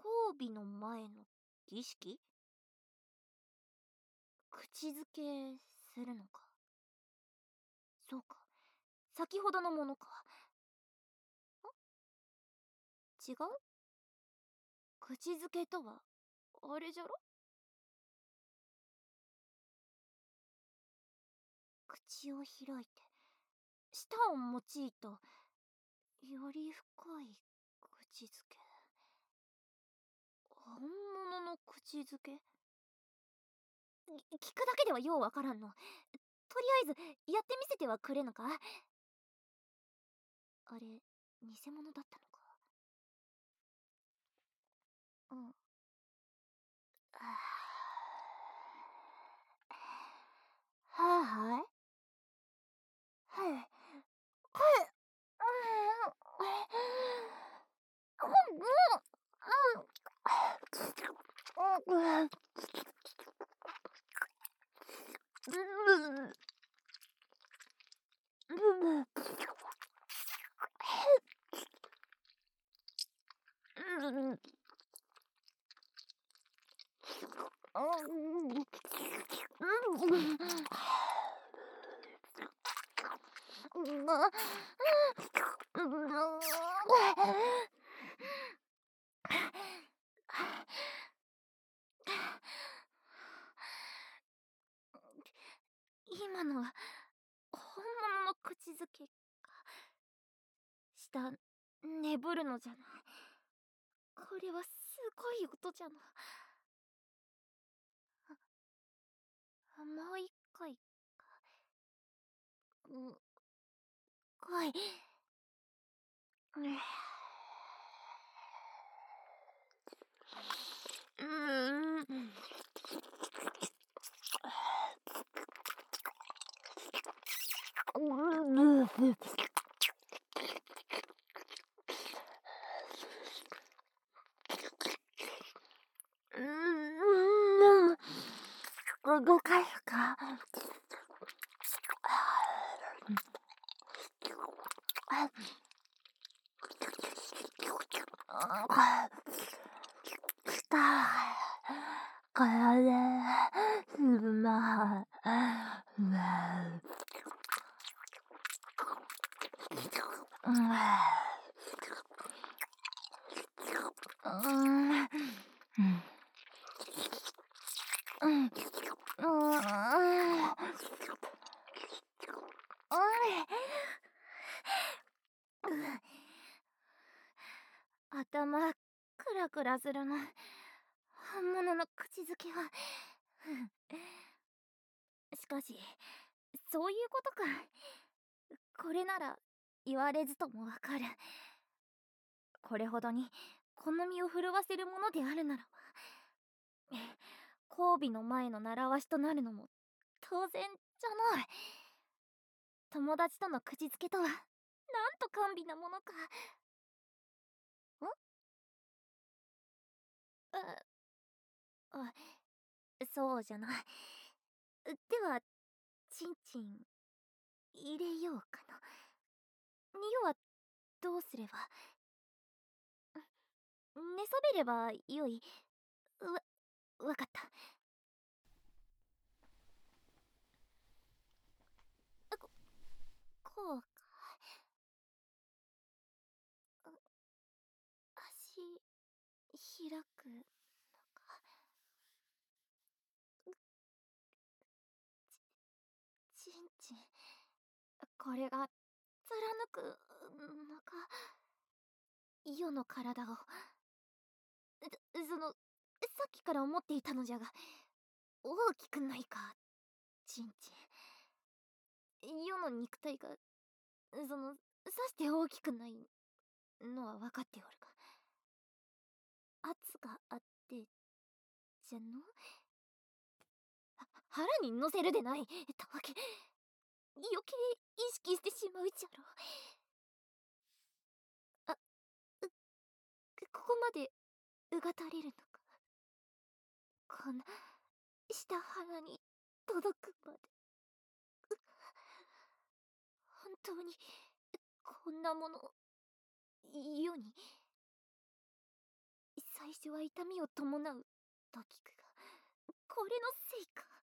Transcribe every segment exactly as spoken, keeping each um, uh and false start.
交尾の前の儀式？口づけするのか。そうか、先ほどのものか。ん？違う？口づけとはあれじゃろ？口を開いて舌を用いたより深い口づけ。本物の口づけ？聞くだけではようわからんの。とりあえずやってみせてはくれぬか。あれ偽物だったのか。うん。はあはいはいはい今のは本物の口づけか。舌眠るのじゃな。これはすごい音じゃな。もう一回か。うん来い。うーん。動かすか。これですま頭クラクラするの。本物の口づけはしかしそういうことか。これなら言われずともわかる。これほどに好みを震わせるものであるならば交尾の前の習わしとなるのも当然じゃない。友達との口づけとはなんと甘美なものか。ん？あ、あ、そうじゃな。ではチンチン入れようかな。匂はどうすれば。寝そべればよい。わ、わかった。こ、こうか。足開くのか。ちんちんこれが貫くのか。イオの体をそのさっきから思っていたのじゃが大きくないか。ちんちんイオの肉体がそのさして大きくないのは分かっておるが圧があってじゃの。腹に乗せるでないたわけ。余計意識してしまうじゃろ。あ、う、ここまでうがたれるのか。こんな下腹に届くまで。本当にこんなもの世に最最初は痛みを伴うと聞くが、これのせいか。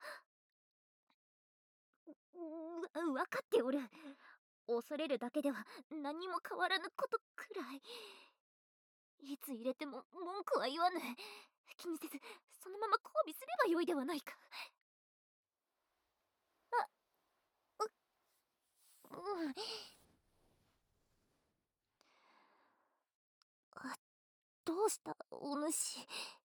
う、わかっておる。恐れるだけでは何も変わらぬことくらい。いつ入れても文句は言わぬ。気にせずそのまま交尾すればよいではないか。あ、う、うん。あ、どうしたお主。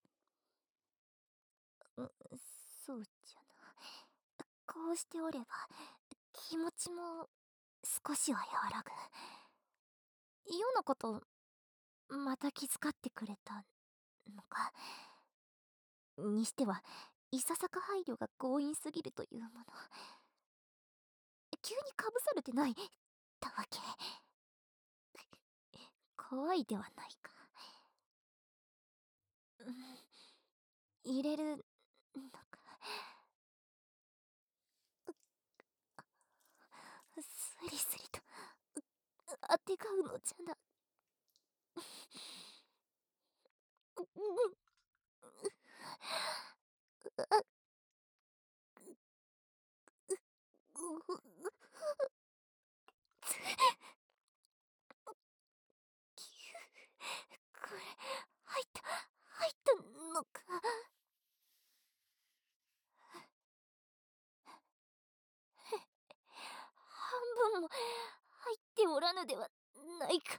う、そうじゃな。こうしておれば気持ちも少しは和らぐ。世のことまた気遣ってくれたのか。にしてはいささか配慮が強引すぎるというもの。急にかぶされてないたわけ。怖いではないか。うん、入れるのか。スリスリとあてがうのじゃな。これ入った入ったのか。半分も入っておらぬではないか。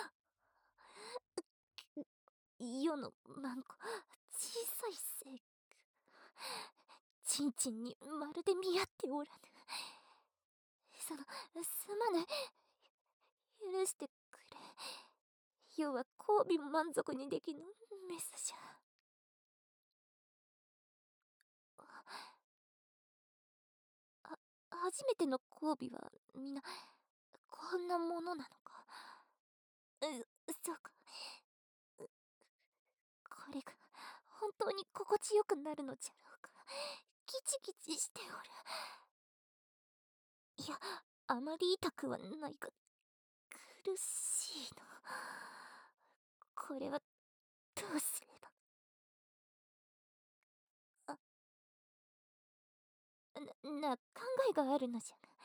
世のマンコ小さいせいか。ちんちんにまるで見合っておらぬ。そのすまぬ。許してくれ。世は交尾も満足にできぬメスじゃ。あ、初めての交尾はみなこんなものなのか。う、そうか。これが本当に心地よくなるのじゃろうか。ギチギチしておる。いや、あまり痛くはないが苦しいの。これはどうすれば。あ、な、な、考えがあるのじゃが。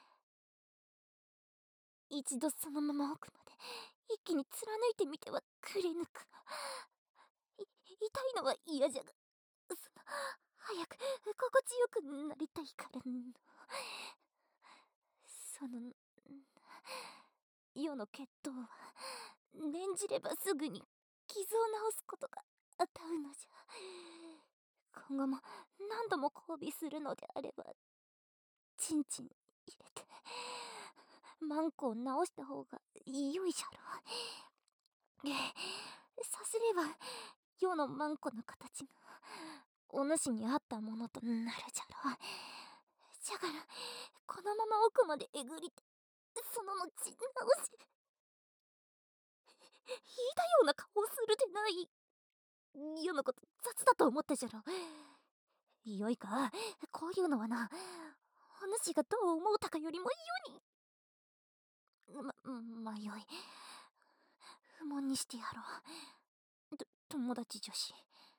一度そのまま奥まで一気に貫いてみてはくれぬか。い、痛いのは嫌じゃが、その早く心地よくなりたいからの。その世の決闘は念じればすぐに傷を治すことがあたうのじゃ。今後も何度も交尾するのであればチンチン入れてマンコを直した方が良いじゃろう。えさすれば世のマンコの形がお主に合ったものとなるじゃろう。じゃからこのまま奥までえぐりてその後直し引いたような顔をするでない。世のこと雑だと思ったじゃろ。よいか、こういうのはな、お主がどう思うたかよりも世に。ま、まよい。不問にしてやろう。と、友達女子。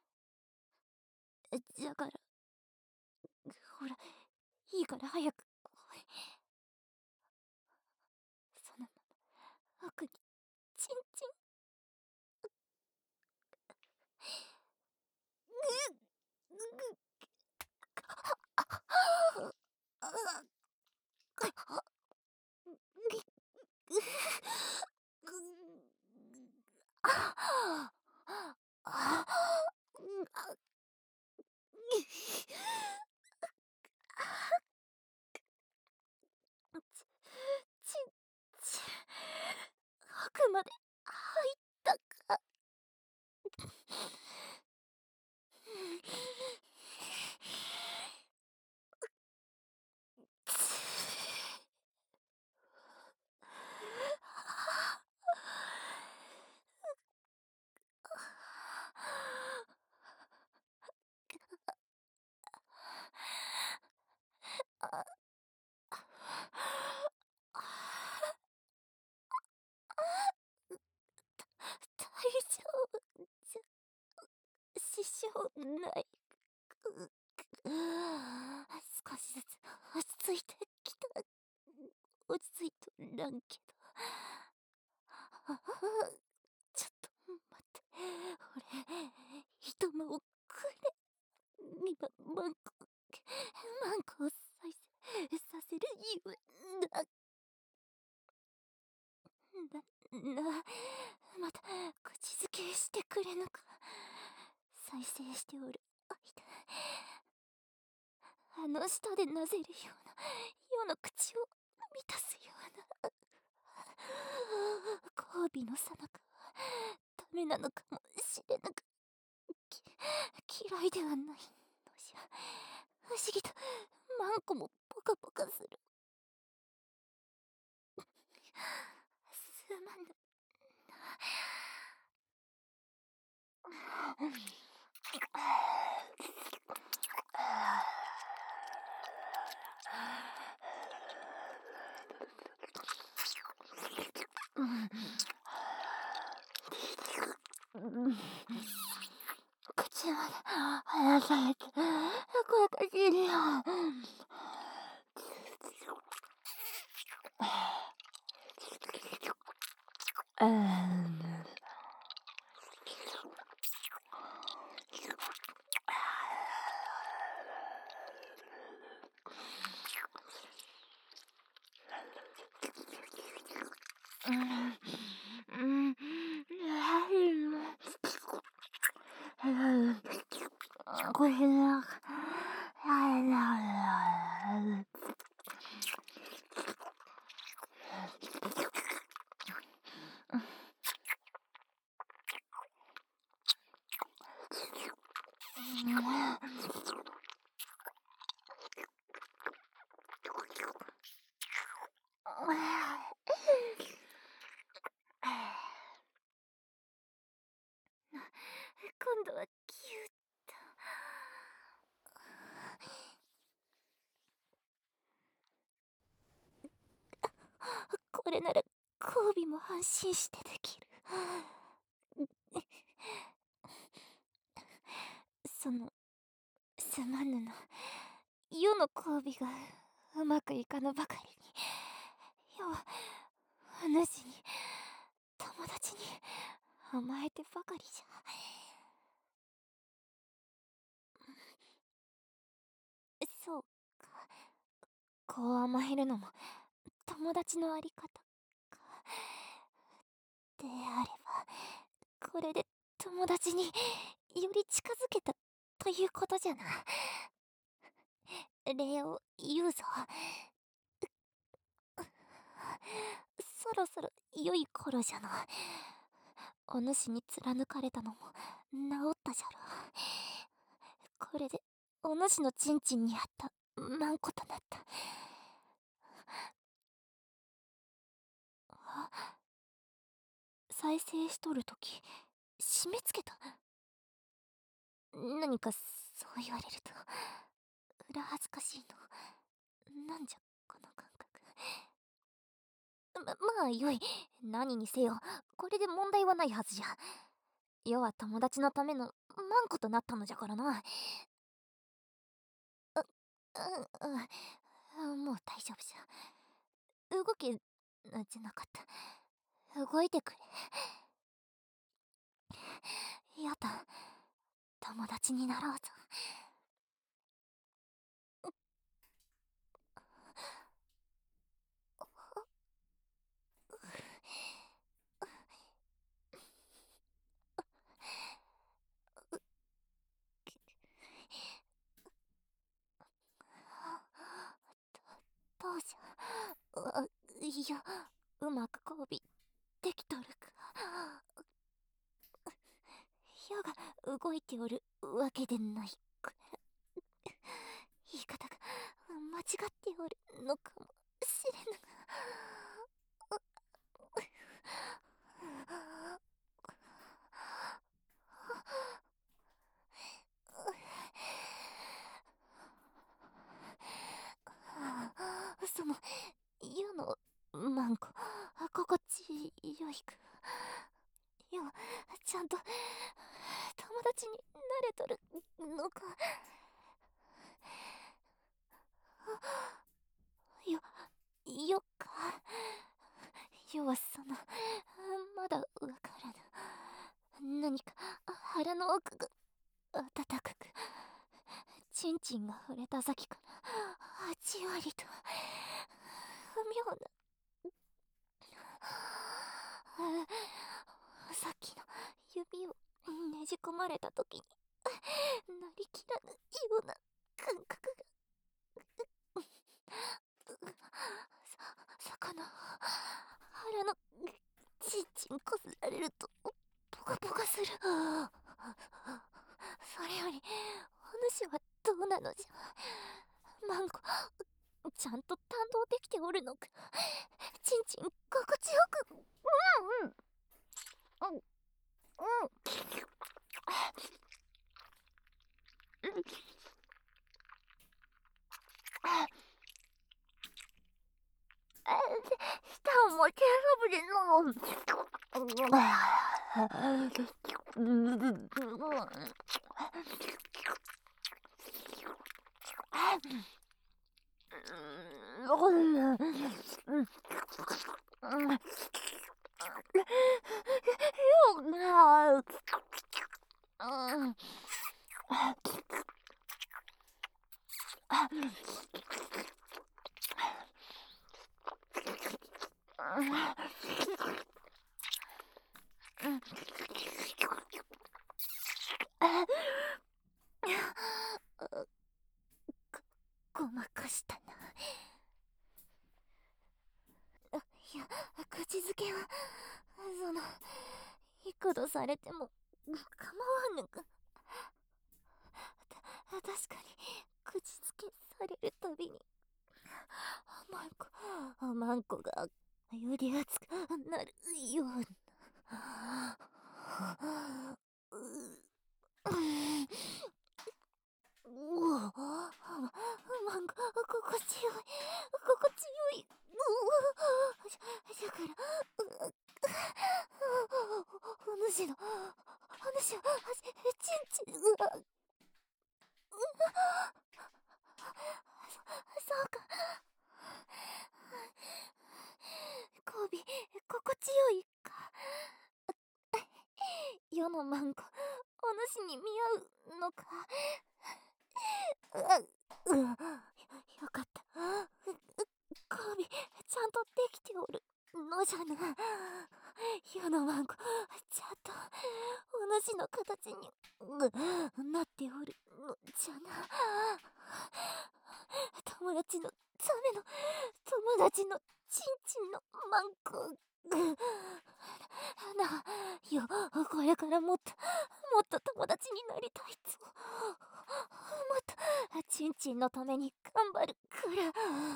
じゃから、ほら、いいから早く来い。その奥に、チンチン。ぐ、ぐ、ち、ち、奥まで入ったか。 ない。少しずつ落ち着いてきた。落ち着いとらんけど。ちょっと待って。俺、一間をくれ。今、マンコ、マンコを再生させるゆえだ。な、な、また、口づけしてくれぬか。再生しておる間、あの舌でなぜるような、世の口を満たすような。交尾のさなかは、ダメなのかもしれぬか。き、嫌いではないのじゃ。不思議と、マンコもポカポカする。すまぬ。口まで離されて、こやかしいよ。うん。これなんか、今度はキュッと。これなら交尾も安心してできる。その、すまぬの。世の交尾がうまくいかぬばかりに。世は、お主に、友達に甘えてばかりじゃ。そうか。こう甘えるのも友達のあり方か。であれば、これで友達により近づけたということじゃな。礼を言うぞ。そろそろ良い頃じゃな。お主に貫かれたのも治ったじゃろ。これでお主のちんちんにあったマンコとなった。再生しとるとき締め付けた。何かそう言われると裏恥ずかしいの。なんじゃこの感覚。ま、まあよい。何にせよこれで問題はないはずじゃ。世は友達のためのマンコとなったのじゃからな。う、う、うん、もう大丈夫じゃ。動け、じゃなかった。動いてくれ。やだ。友達になろうぞ。どうじゃ。いや、うまく交尾できとるか。矢が動いておるわけでないく。言い方が間違っておるのかもしれぬが。その世のマンコ心地よいく。よちゃんと友達になれとるのか。よ、よか。よはその、まだわからぬ。何か腹の奥が温かく、チンチンが触れた先からはち割と不妙な。さっきの指をねじ込まれた時になりきらぬような感覚が。さ魚腹のちんちんこすられるとポカポカする。それよりお主はどうなのじゃ。マンコちゃんと担当できておるのか。ちんちん心地よく。うんうんうんうん舌を持ち運ぶでの。よな。ごまかしたな。いや、口づけはその幾度されても構わぬか。た確かに口づけされるたびにマンコマンコがより熱くなるような。うわ、マンコ心地よい心地よい。じゃじゃからお主のお主はちんちん。うわ、そうか。交尾心地よいか。世のマンコお主に見合うのか。ううよかった。交尾ちゃんとできておるのじゃな。世のマンコちゃんとお主の形になっておるのじゃな。友達のための友達のちんちんのマンコなよ。これからもっともっと友達になりたいと。もっとちんちんのために頑張るから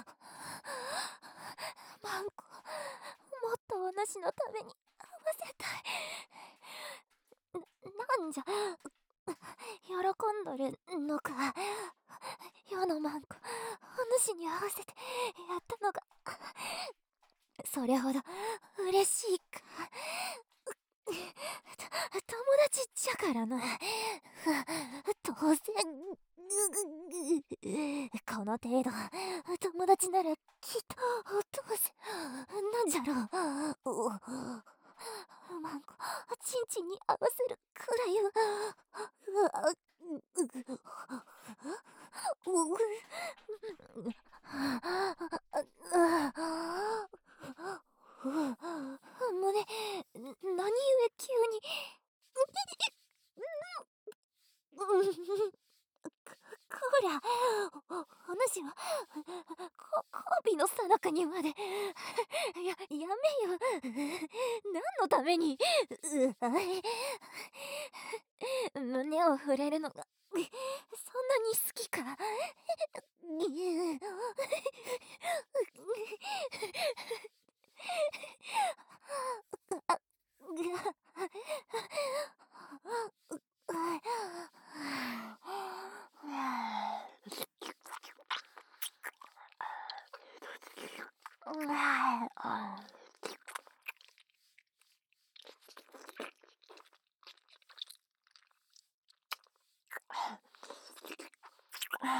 マンコもっとお主のために合わせたい。な、なんじゃ喜んどるのか。世のマンコお主に合わせてやったのがそれほど嬉しいか。友達じゃからな。当然この程度友達ならきっと当然なんじゃろう。マンコチンチンに合わせるくらいは。うわ胸何故急にこりゃお主はこ交尾の最中にまでややめよ。何のために胸を触れるのがそんなに好きか。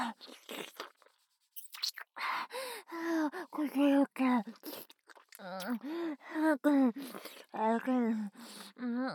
これよか。うん、あくん、あくん、うん、うん、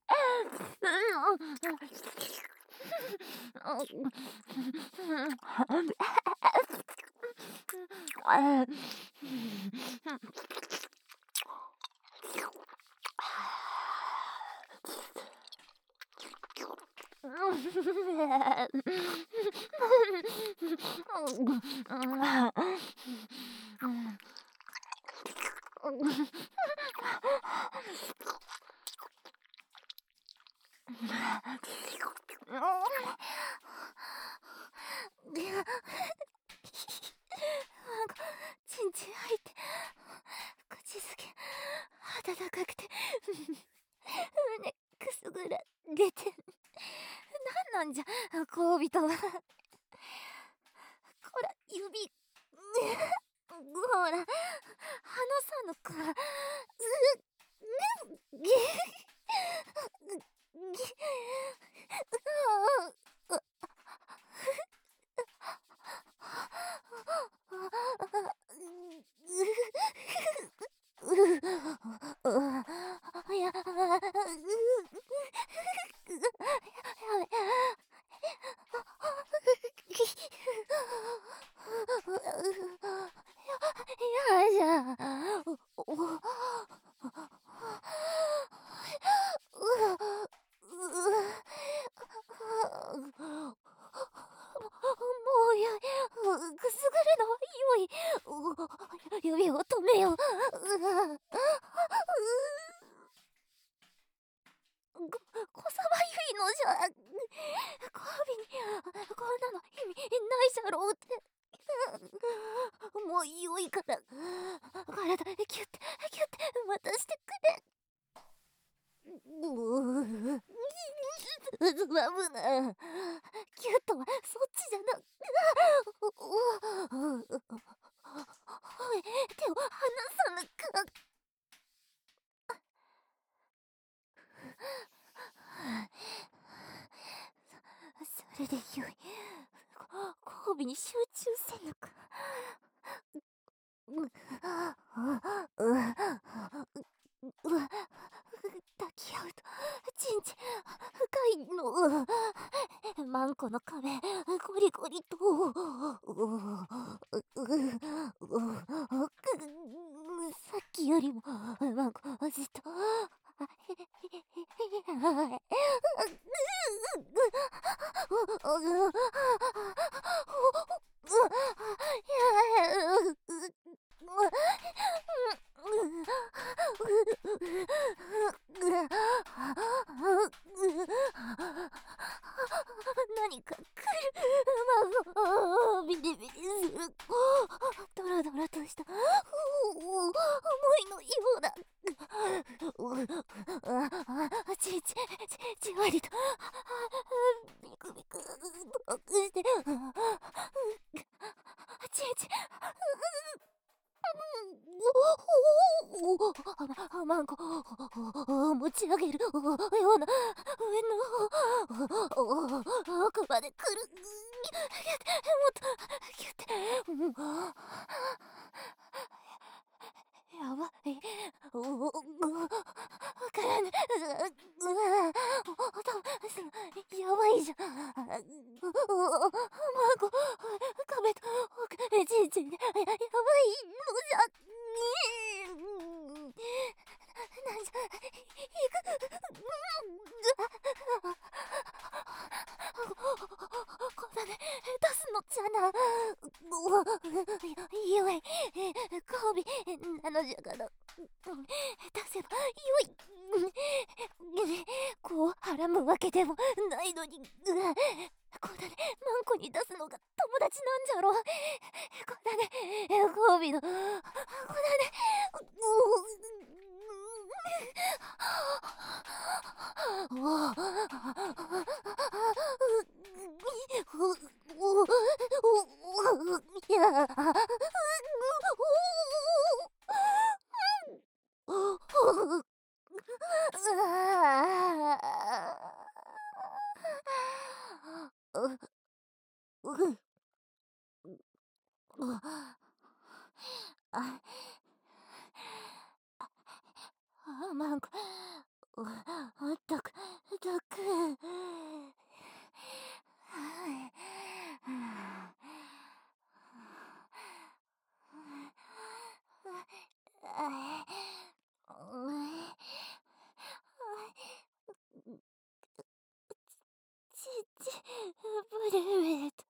ちんちん入って口づけ温かくて胸くすぐられてなんなんじゃ交尾とは。こら指ほら離さぬか。ぎぎいややじゃもうやくすぐるのはよい。指を止めよう。こさばゆいのじゃ。交尾にこんなの意味ないじゃろうって。もう良いから体キュッてキュッて渡してくれ。ううつまむな。キュッとはそっちじゃな。手を離さぬか。そそれでよい。交尾に集中せぬか。ううう抱き合うとちんちん深いの。マンコの壁ゴリゴリとさっきよりもマンコずっと何か来る。まあ、ビリビリする。ドラドラとした思いのようだ。ちちちじわりとビクビクとしてちちマンコ持ち上げるような上の奥まで来る。もっとギュッて。やばい。からね。やばいじゃん。マンコ壁とちんちんやばいのじゃ。なんじゃいく。こだね出すのじゃな。よい交尾なのじゃから出せばよい。こうはらむわけでもないのに。こだねマンコに出すのが友達なんじゃろ。こだね交尾のこだねいやううう、どく、どく。ちち、ブルベルト。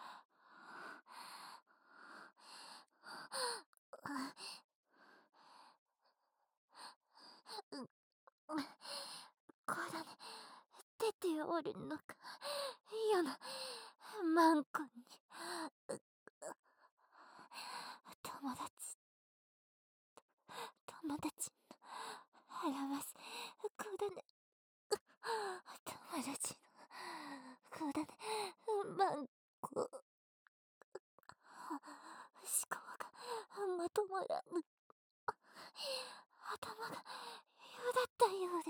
こらね、出ておるのか、世のマンコに。友達、友達の表す、こだね、友達の、こだね、マンコ。思考がまとまらぬ。頭がよだったようで。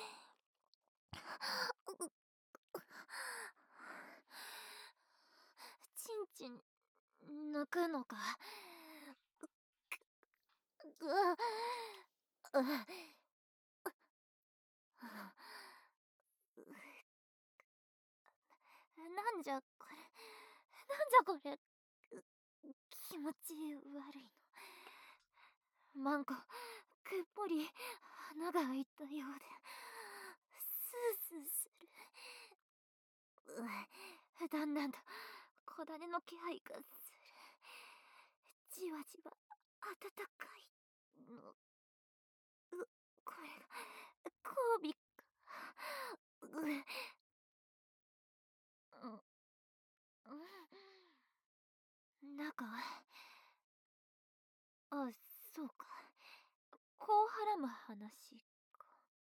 ちんちん抜くのか。うわうなんじゃこれ、なんじゃこれ。気持ち悪いの。マンコ、くっぽり穴が開いたようで、スースーする。うだんだんと小種の気配がする。じわじわ暖かいの。う、これが交尾か。う、うん、うん。中あ、そうか。こうはらむ話か。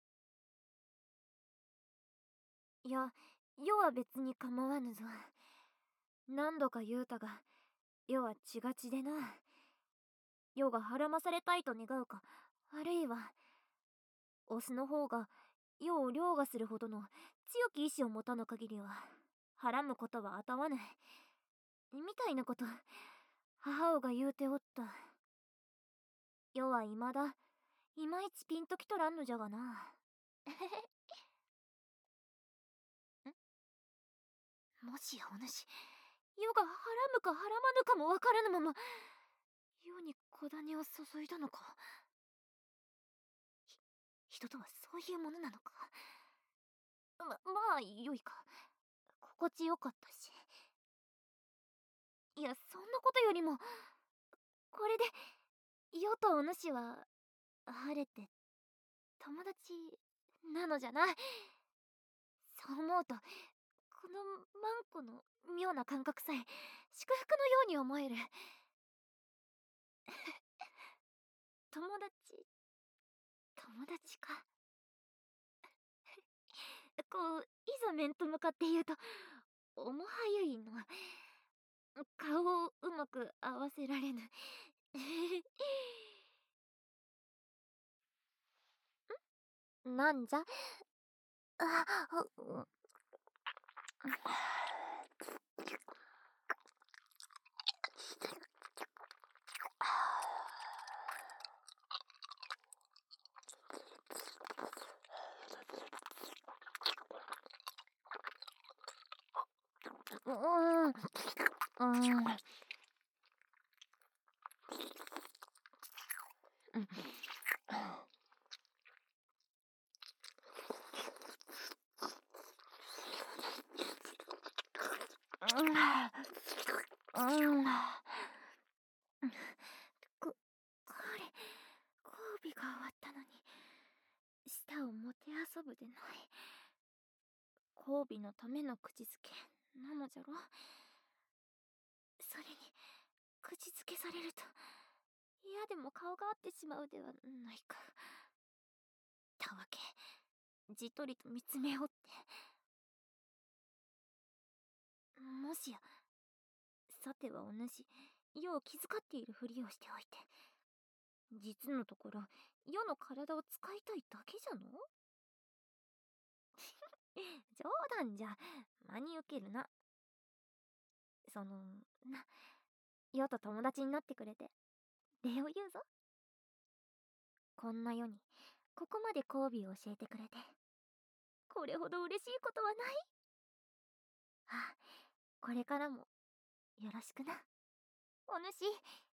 いや、世は別に構わぬぞ。何度か言うたが、世は血が血でな。世がはらまされたいと願うか、あるいは、オスの方が世を凌駕するほどの強き意志を持たぬ限りは、はらむことはあたわぬ。みたいなこと、母が言うておった。世は未だ、いまいちピンときとらんのじゃがな。んもしやお主、世がはらむかはらまぬかもわからぬまま、世に小種を注いだのか。ひ、人とはそういうものなのか。ま、まあ、よいか。心地よかったし。いや、そんなことよりも、これで、世とお主は、晴れて、友達、なのじゃな。そう思うと、このマンコの妙な感覚さえ、祝福のように思える。友達、友達か。こう、いざ面と向かって言うと、おもはゆいの。顔をうまく合わせられぬ。んなんじゃあ、う、うん、うん、うん、うん、こ、これ、交尾が終わったのに、舌をもてあそぶでない。交尾のための口づけなのじゃろ。それに、口づけされると、嫌でも顔が合ってしまうではないか。たわけ、じっとりと見つめおって。もしや、さてはお主、世を気遣っているふりをしておいて、実のところ、世の体を使いたいだけじゃの。冗談じゃ、真に受けるな。その、な、世と友達になってくれて、礼を言うぞ。こんな世に、 ここまで交尾を教えてくれて、これほど嬉しいことはない。あ、これからもよろしくな、お主。